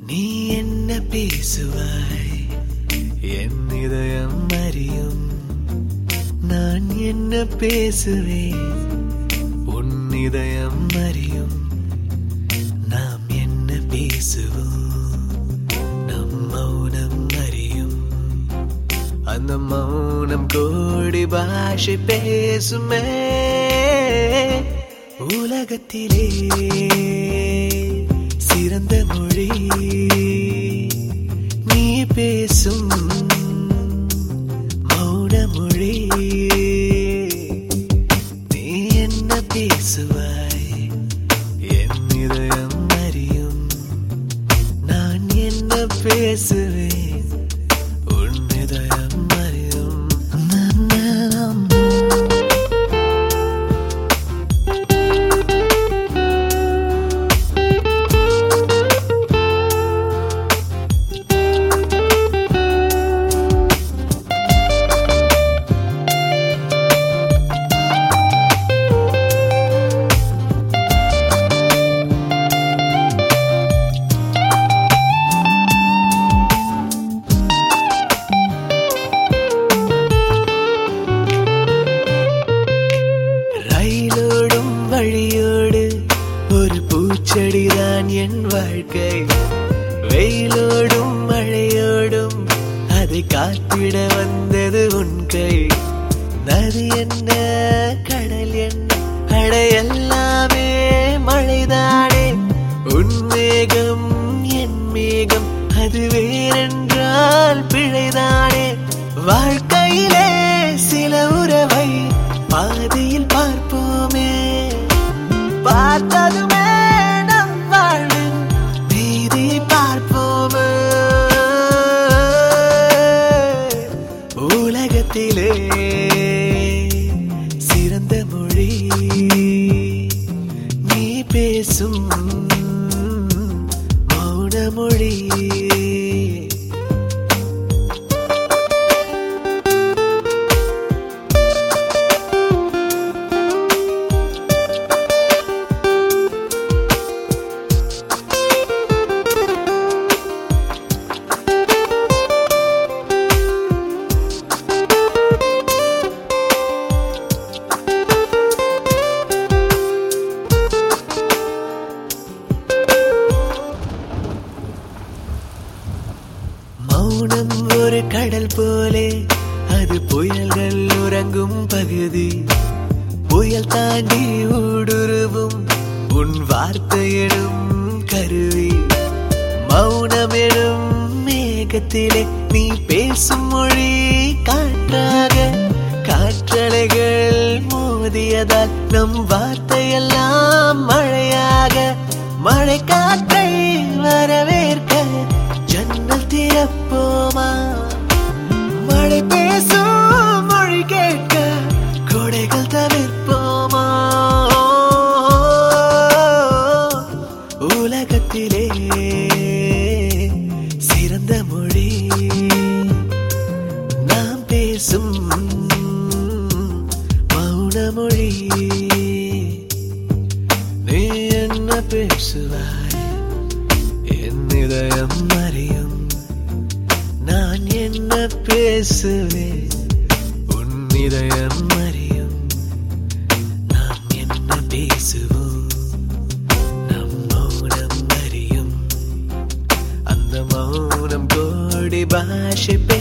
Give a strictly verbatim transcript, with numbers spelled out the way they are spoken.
நீ என்ன பேசுவாய் என் இதயம் அறியும். நான் என்ன பேசுவேன் உன் இதயம் அறியும். நாம் என்ன பேசுவோம் நம் மௌனம் அறியும். அந்த மௌனம் கோடி பாஷை பேசுமே. உலகத்திலே சிறந்த மொழி நீ பேசும் மௌன மொழி. நீ என்ன பேசுவாய் என் இதயம் அறியும். நான் என்ன பேசுவேன் உன் இதயம் அறியும். ரயிலோடும் வழியோடு ஒரு பூச்செடிதான் என் வாழ்க்கை. வெயிலோடும் மழையோடும் அதை காத்திட வந்தது உன் கை. நதி என்ன கடல் என்ன அட எல்லாமே மழைதானே. உன் மேகம் என் மேகம் அது வேறென்றால் பிழைதானே. வாழ்க்கையிலே சில உறவை பாதியில் பார்ப்போமே. பார்த்ததுமே நம் வாழ்வின் மீதி பார்ப்போமே. உலகத்திலே சிறந்த மொழி நீ பேசும் மௌன மொழி. மௌனம் ஒரு கடல் போலே அது புயல்கள் உறங்கும் பகுதி. புயல் தாண்டி ஊடுருவும் உன் வார்த்தையிடும் கருவி. மௌனமெனும் மேகத்திலே நீ பேசும் மொழி காற்றாக. காற்றலைகள் மோதியதால் நம் வார்த்தையெல்லாம் மழையாக. மழை காற்றை வரவேற்க ஜன்னல் திறப்போமா. மழை பேசும் மொழி கேட்க கொடைகள் தவிர்ப்போமா. உலகத்திலே சிறந்த மொழி நாம் பேசும் மௌன மொழி. நீ என்ன பேசுவாய் என் இதயம் அறியும். நான் என்ன பேசுவேன் உன் இதயம் அறியும். நாம் என்ன பேசுவோம் நம் மௌனம் அறியும். அந்த மௌனம் கோடி பாஷை